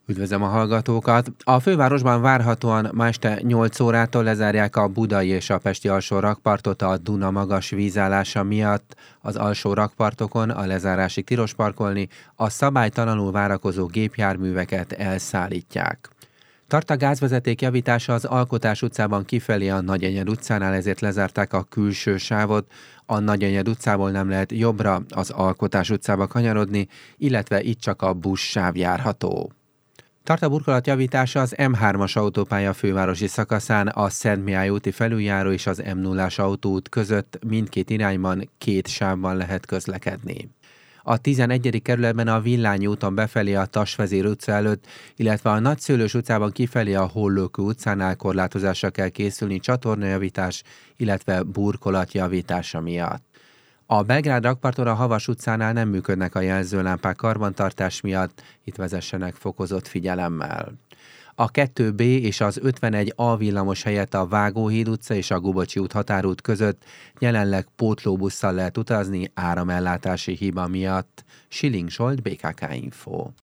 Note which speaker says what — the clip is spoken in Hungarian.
Speaker 1: Üdvözlöm a hallgatókat! A fővárosban várhatóan ma este 8 órától lezárják a budai és a pesti alsó rakpartot a Duna magas vízállása miatt. Az alsó rakpartokon a lezárásig tilos parkolni, a szabálytalanul várakozó gépjárműveket elszállítják. Tart a gázvezeték javítása az Alkotás utcában kifelé a Nagyenyed utcánál, ezért lezárták a külső sávot. A Nagyenyed utcából nem lehet jobbra az Alkotás utcába kanyarodni, illetve itt csak a buszsáv járható. Tart a burkolatjavítása az M3-as autópálya fővárosi szakaszán, a Szentmihály úti felüljáró és az M0-as autóút között mindkét irányban 2 sávban lehet közlekedni. A 11. kerületben a Villányi úton befelé a Tasvezér utca előtt, illetve a Nagyszőlős utcában kifelé a Hollókő utcánál korlátozásra kell készülni csatornajavítás, illetve burkolatjavítása miatt. A Belgrád rakparton a Havas utcánál nem működnek a jelzőlámpák karbantartás miatt, itt vezessenek fokozott figyelemmel. A 2B és az 51A villamos helyett a Vágóhíd utca és a Gubocsi út határút között jelenleg pótlóbusszal lehet utazni áramellátási hiba miatt. Schilling Zsolt, BKK Info.